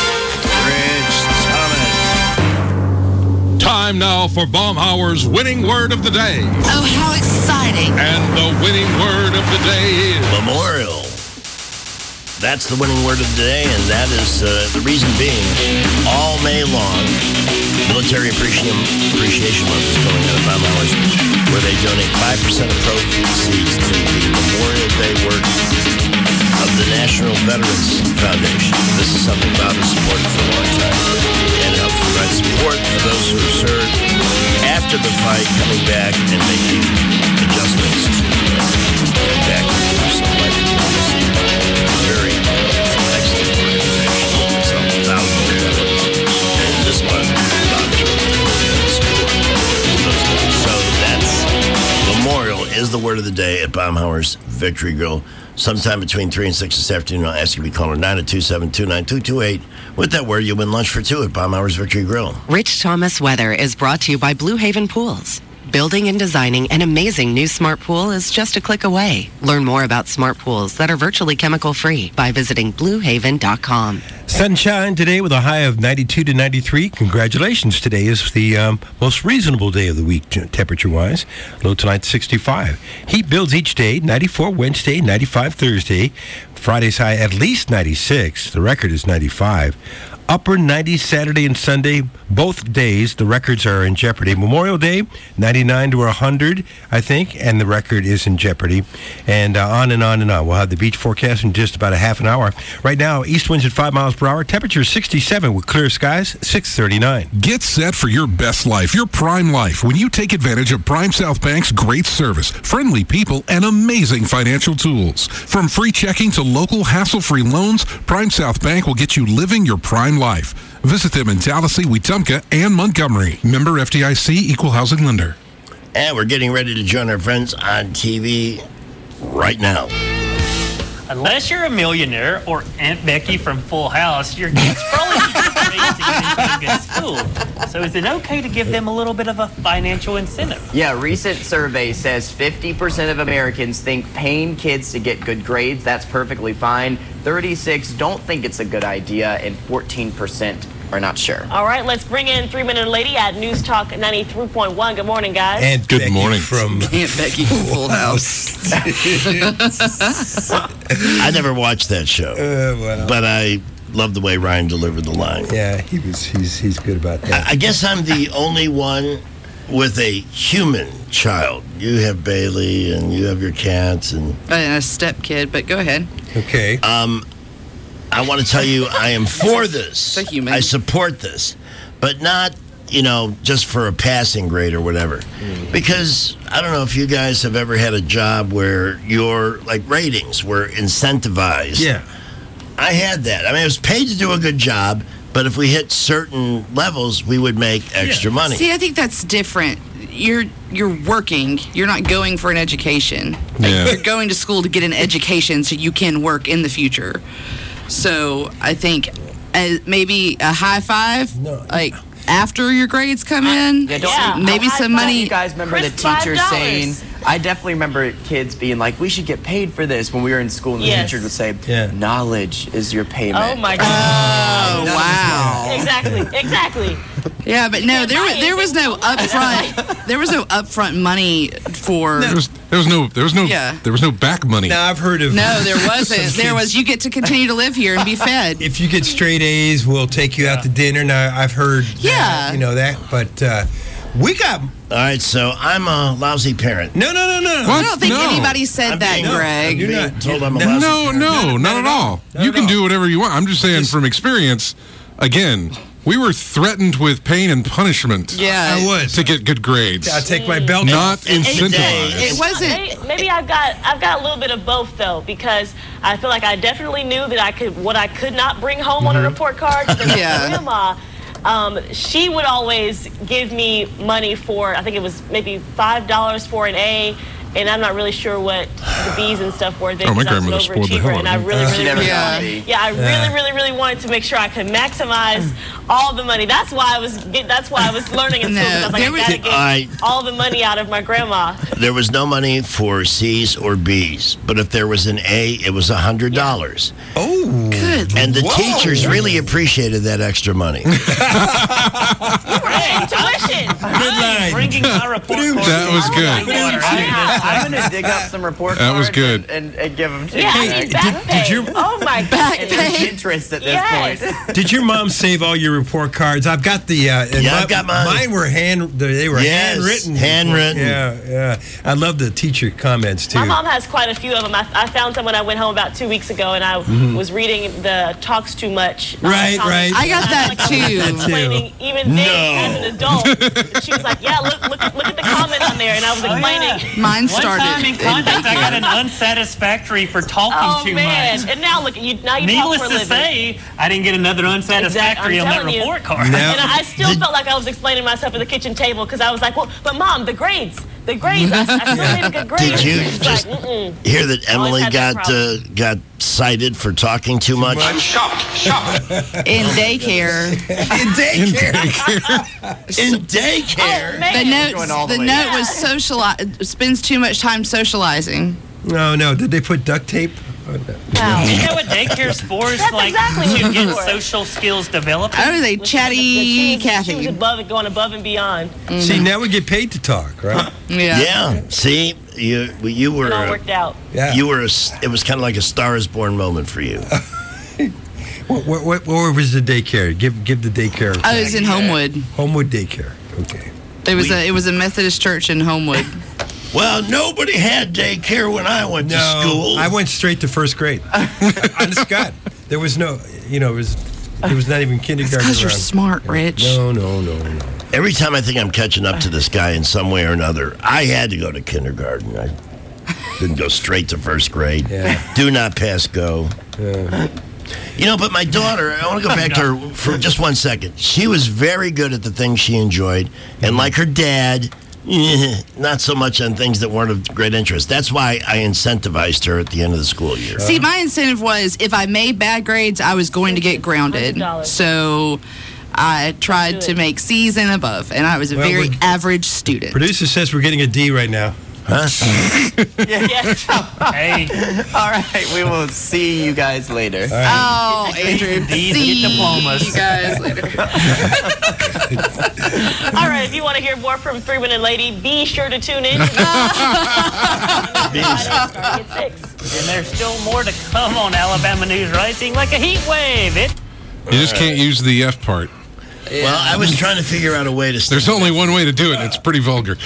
Rich Thomas. Time now for Baumhauer's winning word of the day. Oh, how exciting. And the winning word of the day is... Memorial. That's the winning word of the day, and that is the reason being, all May long, Military Appreciation Month is going on at Baumhauer's, where they donate 5% of proceeds to the Memorial Day work of the National Veterans Foundation. This is something Bob has supported for a long time, and it helps provide support for those who have served after the fight, coming back and making adjustments to get back into some life and normalcy. Very excellent organization. Some thousands of veterans. And this month, Bob is really support those guys. So that's Memorial is the word of the day at Baumhauer's Victory Grill. Sometime between 3 and 6 this afternoon, I'll ask you to be caller 927-29228. With that word, you'll win lunch for two at Baumhauer's Victory Grill. Rich Thomas Weather is brought to you by Blue Haven Pools. Building and designing an amazing new smart pool is just a click away. Learn more about smart pools that are virtually chemical-free by visiting bluehaven.com. Sunshine today with a high of 92 to 93. Congratulations. Today is the most reasonable day of the week temperature-wise. Low tonight 65. Heat builds each day. 94 Wednesday, 95 Thursday. Friday's high at least 96. The record is 95. Upper 90s Saturday and Sunday, both days. The records are in jeopardy. Memorial Day, 99 to 100, I think, and the record is in jeopardy. And on and on and on. We'll have the beach forecast in just about a half an hour. Right now, east winds at 5 miles per hour. Temperature 67 with clear skies, 639. Get set for your best life, your prime life, when you take advantage of Prime South Bank's great service, friendly people, and amazing financial tools. From free checking to local hassle-free loans, Prime South Bank will get you living your prime life. Visit them in Tallahassee, Wetumpka, and Montgomery. Member FDIC, Equal Housing Lender. And we're getting ready to join our friends on TV right now. Unless you're a millionaire or Aunt Becky from Full House, your kids probably need to raise to get into a good school. So is it okay to give them a little bit of a financial incentive? Yeah, a recent survey says 50% of Americans think paying kids to get good grades, that's perfectly fine. 36% don't think it's a good idea, and 14% are not sure. All right, let's bring in 3-Minute Lady at News Talk 93.1. Good morning, guys. And good morning from Aunt Becky from Full House. I never watched that show, but I love the way Ryan delivered the line. Yeah, he's good about that. I guess I'm the only one with a human child. You have Bailey, and you have your cats, and a step-kid, but go ahead. Okay. I want to tell you, I am for this. It's a human. I support this, but not, just for a passing grade or whatever. Because I don't know if you guys have ever had a job where your ratings were incentivized. Yeah. I had that. I mean, I was paid to do a good job, but if we hit certain levels, we would make extra money. See, I think that's different. You're working. You're not going for an education. You're going to school to get an education so you can work in the future. So I think maybe a high five, after your grades come in, maybe some money. You guys remember the teachers saying, I definitely remember kids being like, we should get paid for this when we were in school, and the teacher would say, knowledge is your payment. Oh, my God. Oh, wow. Exactly. Yeah, but no, there was no upfront. There was no upfront money for. There was no back money. Now I've heard of. No, there wasn't. There was. You get to continue to live here and be fed. If you get straight A's, we'll take you out to dinner. Now I've heard. That, but we got. All right, so I'm a lousy parent. No. I don't think anybody said that, Greg. You're not told I'm a lousy parent. No, not at all. You can do whatever you want. I'm just saying from experience. Again, we were threatened with pain and punishment. Yeah, I was to get good grades. I'll take my belt. Not incentivized. It wasn't. Maybe I've got a little bit of both though, because I feel like I definitely knew that what I could not bring home on a report card. My grandma. She would always give me money for, I think it was maybe $5 for an A, and I'm not really sure what the B's and stuff were. My grandmother spoiled the hell out of me. And I really wanted to make sure I could maximize all the money. That's why I was learning in school. Because I gotta get all the money out of my grandma. There was no money for C's or B's, but if there was an A, it was $100. Oh, good. And the teachers really appreciated that extra money. You were paying tuition. Good line. Bringing my report card. That was good. I'm going to dig up some report cards that was good. And give them to you. Oh, my back pay. Interest at this point. Did your mom save all your report cards? I've got the. I've got mine. Mine were handwritten. Handwritten. Yeah. I love the teacher comments too. My mom has quite a few of them. I found some when I went home about 2 weeks ago, and I was reading the Talks Too Much. Right. I got that too. Explaining even then as an adult. She was like, "Yeah, look at the comment on there," and I was explaining. Mine started. One time in contact, I got an unsatisfactory for talking too much. And now look at you. Now you Needless talk for a to living. say, I didn't get another unsatisfactory on that report card. And I still felt like I was explaining myself at the kitchen table because I was like, "Well, but Mom, the grades. the grades. I still made a good grade. Did you She's just like, hear that Emily had that problem. got cited for talking too much? In daycare. In daycare. The note was spends too much time socializing. No. Did they put duct tape? You know what daycare's for? Is like exactly to what get it's for. social skills developed. Oh, they chatty Kathy. She was going above and beyond. See, now we get paid to talk, right? Yeah. See, you were. It all worked out. Yeah. You were. It was kind of like a Star is Born moment for you. Where was the daycare? Give the daycare. I was in Homewood. Homewood daycare. Okay. It was a Methodist church in Homewood. Well, nobody had daycare when I went to school. I went straight to first grade. Honest to God, there was no. There was not even kindergarten. Because you're around. smart, Rich. No. Every time I think I'm catching up to this guy in some way or another, I had to go to kindergarten. I didn't go straight to first grade. Yeah. Do not pass go. But my daughter, I want to go back to her for just 1 second. She was very good at the things she enjoyed, and like her dad, not so much on things that weren't of great interest. That's why I incentivized her at the end of the school year. See, my incentive was if I made bad grades, I was going to get grounded. So I tried to make C's and above, and I was a very average student. Producer says we're getting a D right now. Huh? Yes. Hey. All right, we will see you guys later. Oh, Andrew, see diplomas. you guys later. All right, if you want to hear more from 3-Minute Lady, be sure to tune in. Starting at 6. And there's still more to come on Alabama News Rising like a heat wave. You just can't use the F part. Yeah. Well, I was trying to figure out a way to... There's only one way to do it. It's pretty vulgar.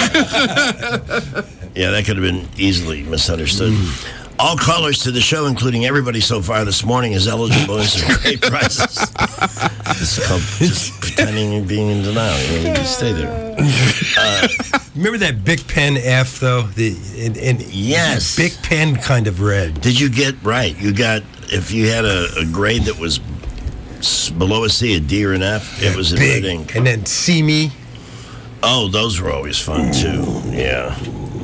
Yeah, that could have been easily misunderstood. All callers to the show, including everybody so far this morning, is eligible for some great prizes. This is called just pretending and being in denial. You know, just stay there. Remember that Bic Pen F, though? Yes. Bic Pen kind of red. Did you get... Right. You got... If you had a grade that was below a C, a D or an F, it was in red ink. And then See Me. Oh, those were always fun, too. Yeah.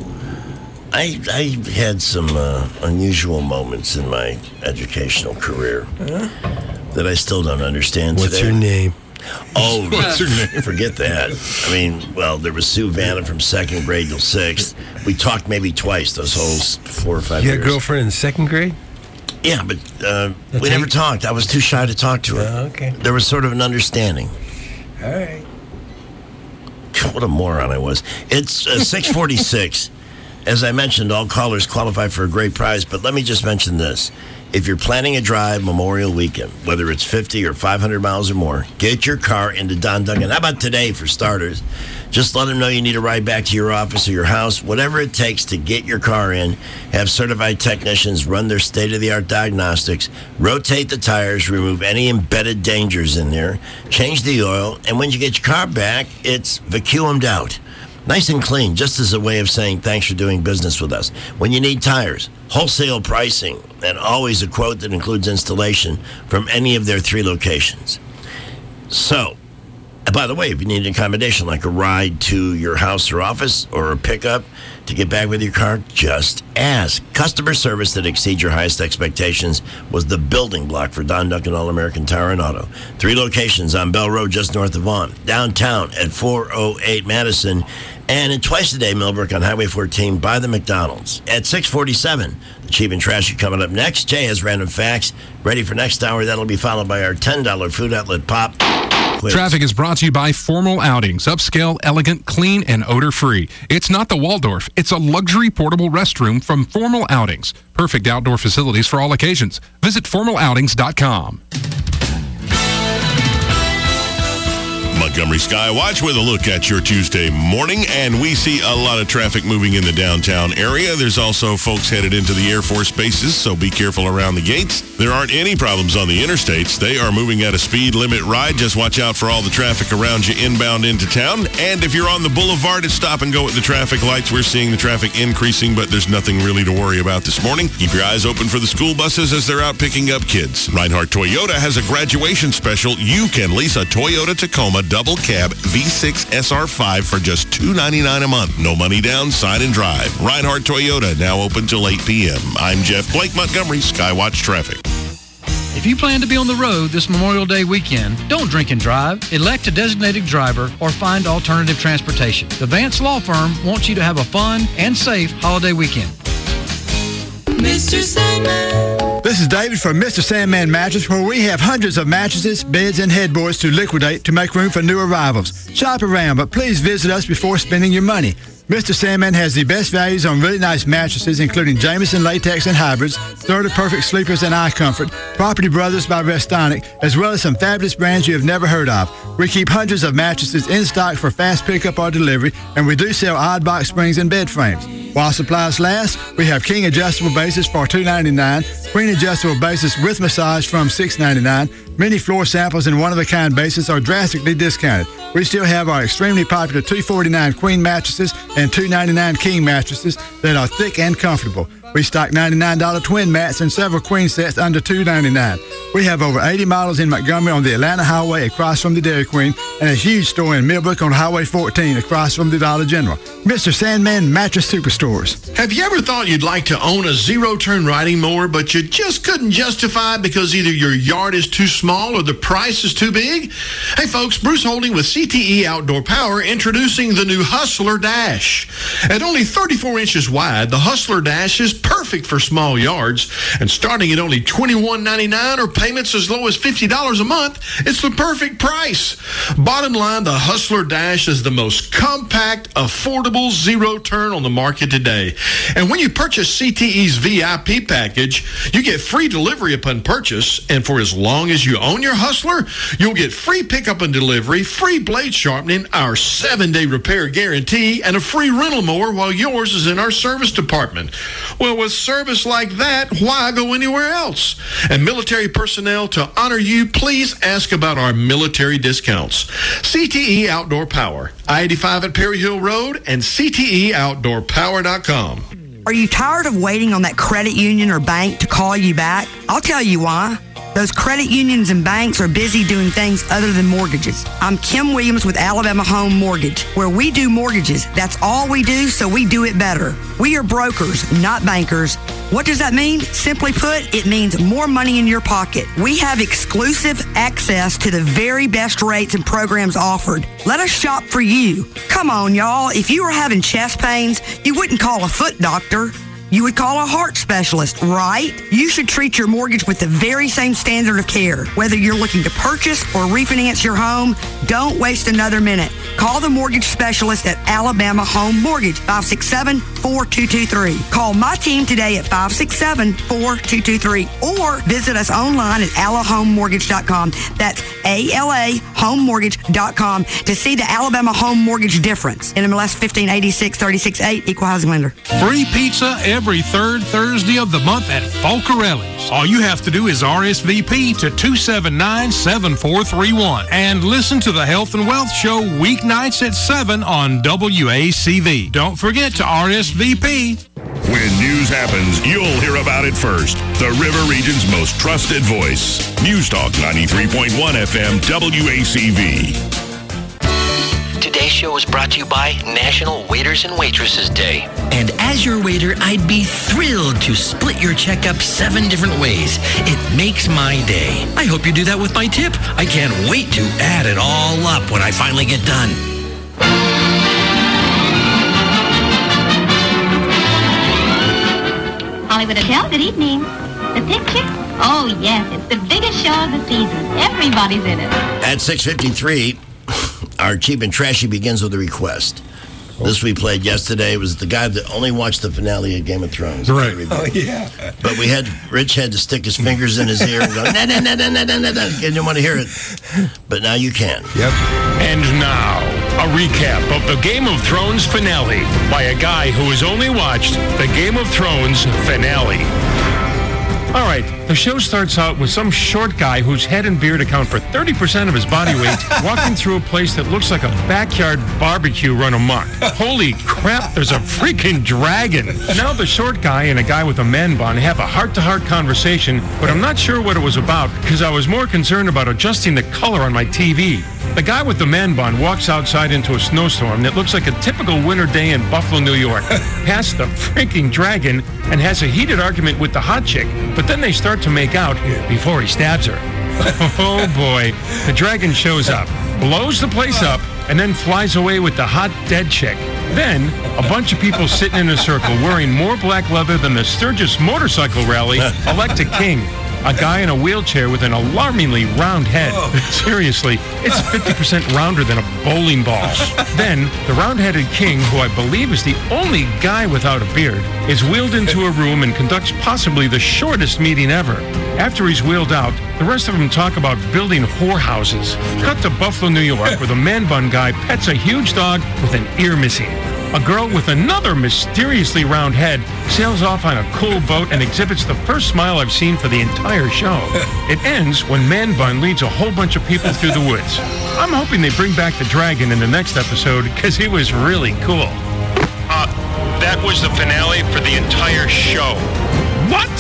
I had some unusual moments in my educational career that I still don't understand today. What's your name? Oh, what's her name? Forget that. I mean, well, there was Sue Vanna from 2nd grade till 6th. We talked maybe twice those whole 4 or 5 years. You had a girlfriend in 2nd grade? Yeah, but we never talked. I was too shy to talk to her. Okay. There was sort of an understanding. All right. What a moron I was. It's 6:46. As I mentioned, all callers qualify for a great prize, but let me just mention this. If you're planning a drive Memorial Weekend, whether it's 50 or 500 miles or more, get your car into Don Duncan. How about today, for starters? Just let them know you need a ride back to your office or your house, whatever it takes to get your car in. Have certified technicians run their state-of-the-art diagnostics, rotate the tires, remove any embedded dangers in there, change the oil, and when you get your car back, it's vacuumed out. Nice and clean, just as a way of saying thanks for doing business with us. When you need tires, wholesale pricing, and always a quote that includes installation from any of their 3 locations. So, by the way, if you need an accommodation like a ride to your house or office or a pickup to get back with your car, just ask. Customer service that exceeds your highest expectations was the building block for Don Duncan All-American Tire and Auto. 3 locations on Bell Road just north of Vaughan, downtown at 408 Madison, and twice a day, Millbrook on Highway 14 by the McDonald's. At 6:47, the Cheap and Trashy coming up next. Jay has random facts ready for next hour. That'll be followed by our $10 food outlet pop quiz. Traffic is brought to you by Formal Outings. Upscale, elegant, clean, and odor-free. It's not the Waldorf. It's a luxury portable restroom from Formal Outings. Perfect outdoor facilities for all occasions. Visit formaloutings.com. Montgomery Skywatch with a look at your Tuesday morning, and we see a lot of traffic moving in the downtown area. There's also folks headed into the Air Force bases, so be careful around the gates. There aren't any problems on the interstates. They are moving at a speed limit ride. Just watch out for all the traffic around you inbound into town. And if you're on the boulevard, it's stop and go at the traffic lights. We're seeing the traffic increasing, but there's nothing really to worry about this morning. Keep your eyes open for the school buses as they're out picking up kids. Reinhardt Toyota has a graduation special. You can lease a Toyota Tacoma double cab V6 SR5 for just $299 a month. No money down, sign and drive. Reinhardt Toyota, now open till 8 p.m. I'm Jeff Blake, Montgomery, Skywatch Traffic. If you plan to be on the road this Memorial Day weekend, don't drink and drive. Elect a designated driver or find alternative transportation. The Vance Law Firm wants you to have a fun and safe holiday weekend. Mr. Sandman. This is David from Mr. Sandman Mattress, where we have hundreds of mattresses, beds, and headboards to liquidate to make room for new arrivals. Shop around, but please visit us before spending your money. Mr. Sandman has the best values on really nice mattresses, including Jameson Latex and Hybrids, Sturdy Perfect Sleepers and Eye Comfort, Property Brothers by Restonic, as well as some fabulous brands you have never heard of. We keep hundreds of mattresses in stock for fast pickup or delivery, and we do sell odd box springs and bed frames. While supplies last, we have King adjustable bases for $2.99, Queen adjustable bases with massage from $6.99. Many floor samples and one-of-a-kind bases are drastically discounted. We still have our extremely popular $249 Queen mattresses and $299 King mattresses that are thick and comfortable. We stock $99 twin mats and several queen sets under $299. We have over 80 models in Montgomery on the Atlanta Highway across from the Dairy Queen, and a huge store in Millbrook on Highway 14 across from the Dollar General. Mr. Sandman Mattress Superstores. Have you ever thought you'd like to own a zero-turn riding mower, but you just couldn't justify it because either your yard is too small or the price is too big? Hey folks, Bruce Holding with CTE Outdoor Power introducing the new Hustler Dash. At only 34 inches wide, the Hustler Dash is perfect for small yards, and starting at only $21.99 or payments as low as $50 a month, it's the perfect price. Bottom line, the Hustler Dash is the most compact, affordable zero-turn on the market today. And when you purchase CTE's VIP package, you get free delivery upon purchase, and for as long as you own your Hustler, you'll get free pickup and delivery, free blade sharpening, our 7-day repair guarantee, and a free rental mower while yours is in our service department. Well, with service like that, why go anywhere else? And military personnel, to honor you, please ask about our military discounts. CTE Outdoor Power, I-85 at Perry Hill Road, and CTEOutdoorPower.com. Are you tired of waiting on that credit union or bank to call you back? I'll tell you why. Those credit unions and banks are busy doing things other than mortgages. I'm Kim Williams with Alabama Home Mortgage, where we do mortgages. That's all we do, so we do it better. We are brokers, not bankers. What does that mean? Simply put, it means more money in your pocket. We have exclusive access to the very best rates and programs offered. Let us shop for you. Come on, y'all. If you were having chest pains, you wouldn't call a foot doctor. You would call a heart specialist, right? You should treat your mortgage with the very same standard of care. Whether you're looking to purchase or refinance your home, don't waste another minute. Call the mortgage specialist at Alabama Home Mortgage, 567-4223. Call my team today at 567-4223 or visit us online at alahomemortgage.com. That's ALAHomemortgage.com to see the Alabama Home Mortgage difference. NMLS 1586-36-8, Equal Housing Lender. Free pizza every third Thursday of the month at Folcarelli's. All you have to do is RSVP to 279-7431 and listen to the Health and Wealth Show weeknights at 7 on WACV. Don't forget to RSVP. When news happens, you'll hear about it first. The River Region's most trusted voice. News Talk 93.1 FM WACV. Today's show is brought to you by National Waiters and Waitresses Day. And as your waiter, I'd be thrilled to split your check up 7 different ways. It makes my day. I hope you do that with my tip. I can't wait to add it all up when I finally get done. Hollywood Hotel, good evening. The picture? Oh, yes, it's the biggest show of the season. Everybody's in it. At 6:53, our Cheap and Trashy begins with a request. This we played yesterday. It was the guy that only watched the finale of Game of Thrones. Right. Oh, yeah. But Rich had to stick his fingers in his ear and go, nah. He didn't want to hear it. But now you can. Yep. And now, a recap of the Game of Thrones finale by a guy who has only watched the Game of Thrones finale. All right, the show starts out with some short guy whose head and beard account for 30% of his body weight walking through a place that looks like a backyard barbecue run amok. Holy crap, there's a freaking dragon. Now the short guy and a guy with a man bun have a heart-to-heart conversation, but I'm not sure what it was about because I was more concerned about adjusting the color on my TV. The guy with the man bun walks outside into a snowstorm that looks like a typical winter day in Buffalo, New York, past the freaking dragon, and has a heated argument with the hot chick. But then they start to make out before he stabs her. Oh boy. The dragon shows up, blows the place up, and then flies away with the hot dead chick. Then, a bunch of people sitting in a circle wearing more black leather than the Sturgis Motorcycle Rally elect a king. A guy in a wheelchair with an alarmingly round head. Seriously, it's 50% rounder than a bowling ball. Then, the round-headed king, who I believe is the only guy without a beard, is wheeled into a room and conducts possibly the shortest meeting ever. After he's wheeled out, the rest of them talk about building whorehouses. Cut to Buffalo, New York, where the man-bun guy pets a huge dog with an ear missing. A girl with another mysteriously round head sails off on a cool boat and exhibits the first smile I've seen for the entire show. It ends when Man Bun leads a whole bunch of people through the woods. I'm hoping they bring back the dragon in the next episode because he was really cool. That was the finale for the entire show. What?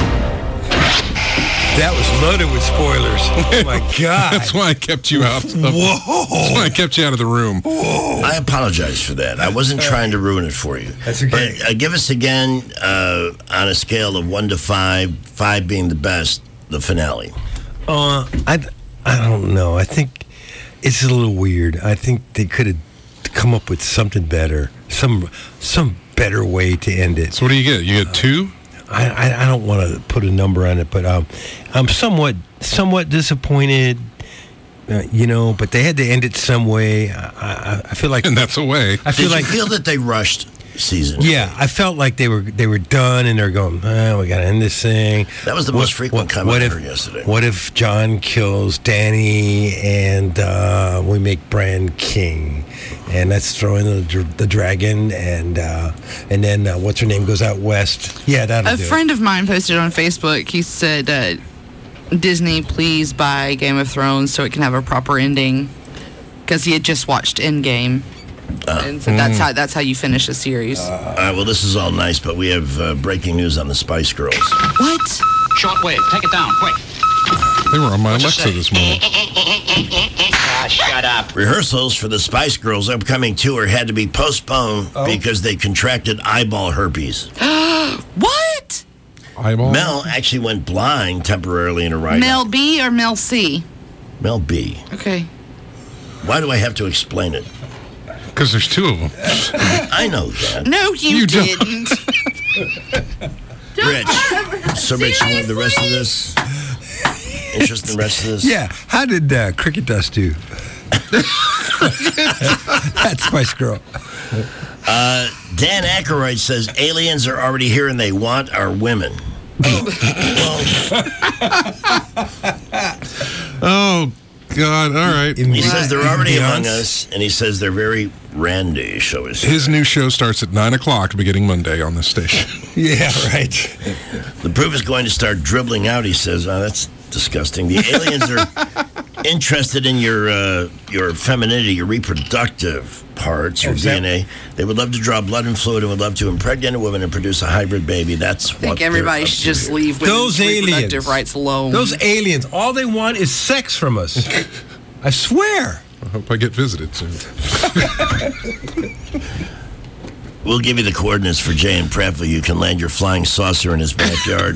That was loaded with spoilers. Oh my God! That's why I kept you out. That's why I kept you out of the room. Whoa. I apologize for that. I wasn't trying to ruin it for you. That's okay. But give us again on a scale of 1 to 5, 5 being the best, the finale. I don't know. I think it's a little weird. I think they could have come up with something better, some better way to end it. So what do you get? You get 2? I don't want to put a number on it, but I'm somewhat disappointed, but they had to end it some way. I feel like, and that's a way. I feel Did you feel that they rushed season? Yeah, I felt like they were done, and they're going, we got to end this thing. That was the most frequent comment I heard yesterday. What if John kills Danny and we make Bran king? And that's throwing the dragon, and then what's her name goes out west. Yeah, that'll do it. A friend of mine posted on Facebook. He said, "Disney, please buy Game of Thrones so it can have a proper ending," because he had just watched Endgame, and so that's how you finish a series. All right. Well, this is all nice, but we have breaking news on the Spice Girls. What? Shortwave, take it down, quick. They were on my Alexa this morning. Shut up. Rehearsals for the Spice Girls' upcoming tour had to be postponed because they contracted eyeball herpes. What? Eyeball? Mel actually went blind temporarily in a ride. Mel B or Mel C? Mel B. Okay. Why do I have to explain it? Because there's 2 of them. I know that. No, you didn't. Rich. So, Rich, you want the rest of this? Interest in the rest of this? Yeah. How did Cricket Dust do? That's Spice Girl. Dan Aykroyd says aliens are already here and they want our women. Oh, God. All right. He says they're already among us, and he says they're very randy, shall we say. His new show starts at 9 o'clock beginning Monday on this station. Yeah, right. The proof is going to start dribbling out, he says. Oh, that's disgusting. The aliens are interested in your femininity, your reproductive parts, your DNA. They would love to draw blood and fluid and would love to impregnate a woman and produce a hybrid baby. That's what I think everybody should just leave women's reproductive rights alone. Those aliens, all they want is sex from us. I swear. I hope I get visited soon. We'll give you the coordinates for Jay and Prattville. You can land your flying saucer in his backyard.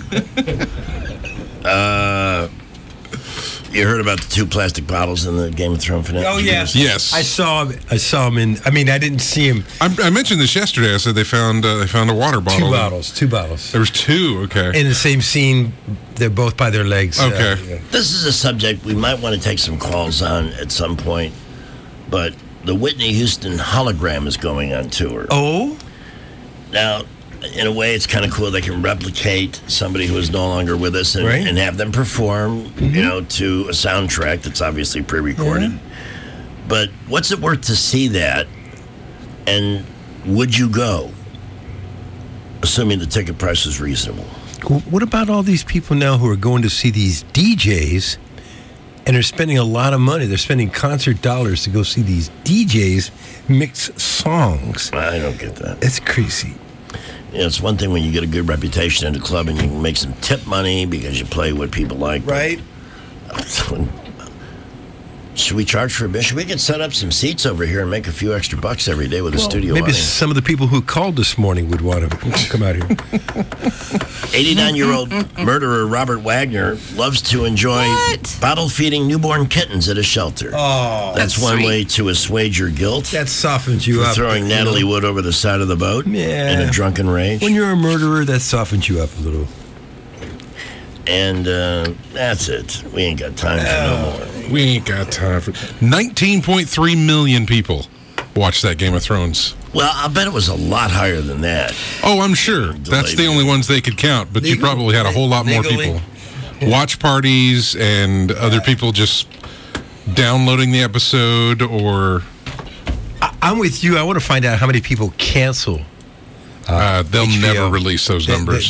You heard about the 2 plastic bottles in the Game of Thrones finale? Oh, yeah. Yes. I saw him in, I didn't see him. I mentioned this yesterday. I said they found a water bottle. 2 bottles. There was 2, okay. In the same scene, they're both by their legs. Okay. Yeah. This is a subject we might want to take some calls on at some point, but the Whitney Houston hologram is going on tour. Oh? Now, in a way, it's kind of cool. They can replicate somebody who is no longer with us and have them perform, to a soundtrack that's obviously pre-recorded. Mm-hmm. But what's it worth to see that? And would you go, assuming the ticket price is reasonable? What about all these people now who are going to see these DJs and they're spending a lot of money? They're spending concert dollars to go see these DJs mix songs. I don't get that. It's crazy. It's one thing when you get a good reputation in a club and you can make some tip money because you play what people like. Right. Should we charge for admission? We could set up some seats over here and make a few extra bucks every day with a studio Maybe awning. some of the people who called this morning would want to come out here. 89-year-old murderer Robert Wagner loves to enjoy bottle feeding newborn kittens at a shelter. Oh, that's one way to assuage your guilt. That softens you for up. throwing Natalie Wood over the side of the boat in a drunken rage. When you're a murderer, that softens you up a little. And that's it. We ain't got time for no more. We ain't got time for 19.3 million people watched that Game of Thrones. Well, I bet it was a lot higher than that. Oh, I'm sure. That's the only ones they could count, but you probably had a whole lot more people. Watch parties and other people just downloading the episode or... I'm with you. I want to find out how many people cancel. They'll never release those numbers.